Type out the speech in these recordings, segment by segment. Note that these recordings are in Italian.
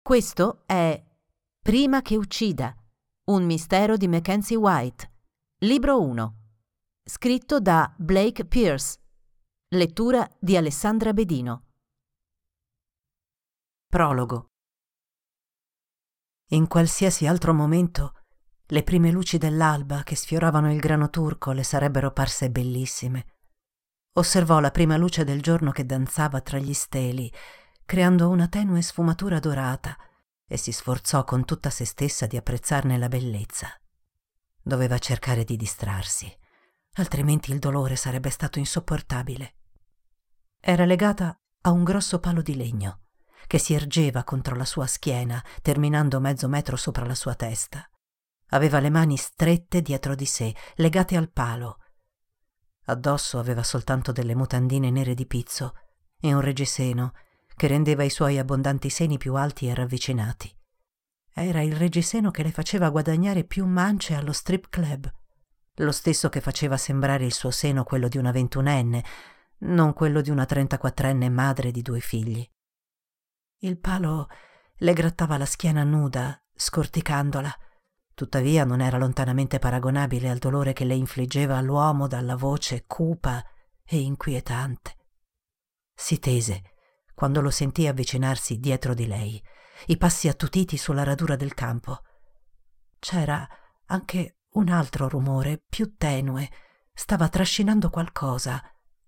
Questo è Prima che uccida, un mistero di Mackenzie White, libro 1, scritto da Blake Pierce, lettura di Alessandra Bedino. Prologo. In qualsiasi altro momento, le prime luci dell'alba che sfioravano il grano turco le sarebbero parse bellissime. Osservò la prima luce del giorno che danzava tra gli steli, creando una tenue sfumatura dorata, e si sforzò con tutta se stessa di apprezzarne la bellezza. Doveva cercare di distrarsi, altrimenti il dolore sarebbe stato insopportabile. Era legata a un grosso palo di legno che si ergeva contro la sua schiena, terminando mezzo metro sopra la sua testa. Aveva le mani strette dietro di sé, legate al palo. Addosso aveva soltanto delle mutandine nere di pizzo e un reggiseno che rendeva i suoi abbondanti seni più alti e ravvicinati. Era il reggiseno che le faceva guadagnare più mance allo strip club, lo stesso che faceva sembrare il suo seno quello di una 21enne, non quello di una 34enne madre di 2 figli. Il palo le grattava la schiena nuda, scorticandola. Tuttavia non era lontanamente paragonabile al dolore che le infliggeva l'uomo dalla voce cupa e inquietante. Si tese quando lo sentì avvicinarsi dietro di lei, i passi attutiti sulla radura del campo. C'era anche un altro rumore, più tenue, stava trascinando qualcosa.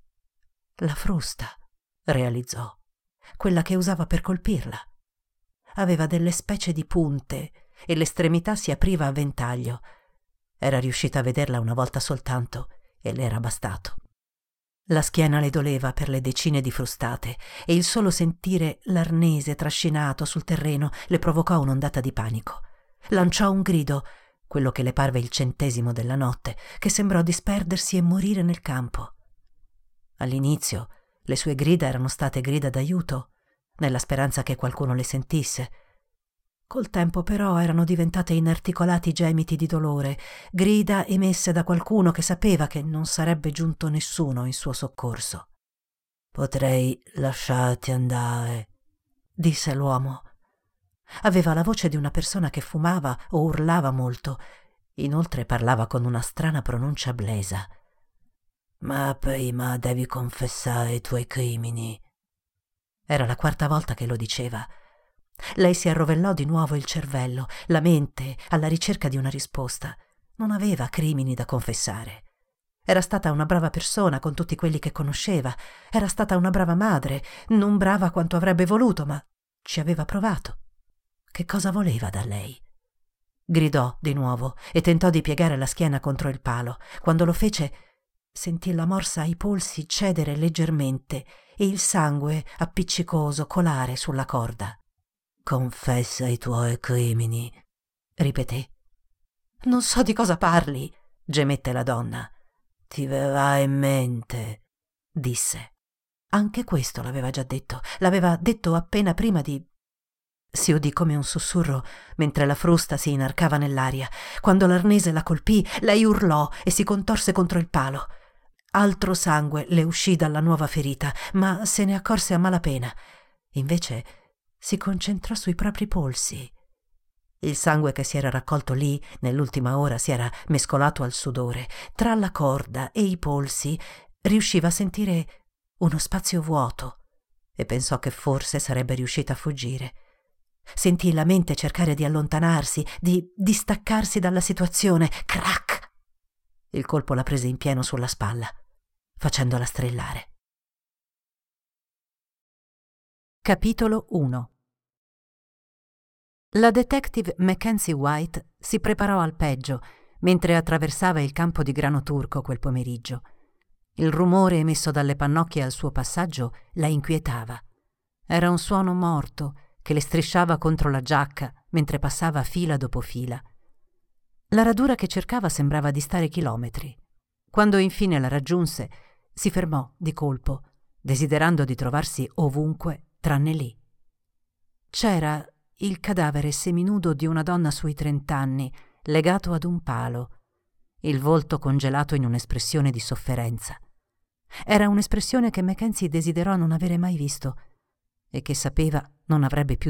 La frusta, realizzò, quella che usava per colpirla. Aveva delle specie di punte e l'estremità si apriva a ventaglio. Era riuscita a vederla una volta soltanto e le era bastato. La schiena le doleva per le decine di frustate e il solo sentire l'arnese trascinato sul terreno le provocò un'ondata di panico. Lanciò un grido, quello che le parve il 100° della notte, che sembrò disperdersi e morire nel campo. All'inizio le sue grida erano state grida d'aiuto, nella speranza che qualcuno le sentisse. Col tempo però erano diventate inarticolati gemiti di dolore, grida emesse da qualcuno che sapeva che non sarebbe giunto nessuno in suo soccorso. «Potrei lasciarti andare», disse l'uomo. Aveva la voce di una persona che fumava o urlava molto. Inoltre parlava con una strana pronuncia blesa. «Ma prima devi confessare i tuoi crimini». Era la 4ª volta che lo diceva. Lei si arrovellò di nuovo il cervello, la mente, alla ricerca di una risposta. Non aveva crimini da confessare. Era stata una brava persona con tutti quelli che conosceva. Era stata una brava madre, non brava quanto avrebbe voluto, ma ci aveva provato. Che cosa voleva da lei? Gridò di nuovo e tentò di piegare la schiena contro il palo. Quando lo fece, sentì la morsa ai polsi cedere leggermente e il sangue appiccicoso colare sulla corda. «Confessa i tuoi crimini», ripeté. «Non so di cosa parli», gemette la donna. «Ti verrà in mente», disse. Anche questo l'aveva già detto. L'aveva detto appena prima di... Si udì come un sussurro mentre la frusta si inarcava nell'aria. Quando l'arnese la colpì, lei urlò e si contorse contro il palo. Altro sangue le uscì dalla nuova ferita, ma se ne accorse a malapena. Invece si concentrò sui propri polsi. Il sangue che si era raccolto lì nell'ultima ora si era mescolato al sudore. Tra la corda e i polsi riusciva a sentire uno spazio vuoto e pensò che forse sarebbe riuscita a fuggire. Sentì la mente cercare di allontanarsi, di distaccarsi dalla situazione. Crac! Il colpo la prese in pieno sulla spalla, facendola strillare. Capitolo 1. La detective Mackenzie White si preparò al peggio mentre attraversava il campo di grano turco quel pomeriggio. Il rumore emesso dalle pannocchie al suo passaggio la inquietava. Era un suono morto che le strisciava contro la giacca mentre passava fila dopo fila. La radura che cercava sembrava distare chilometri. Quando infine la raggiunse, si fermò di colpo, desiderando di trovarsi ovunque tranne lì. C'era il cadavere seminudo di una donna sui 30 anni, legato ad un palo, il volto congelato in un'espressione di sofferenza. Era un'espressione che Mackenzie desiderò non avere mai visto e che sapeva non avrebbe più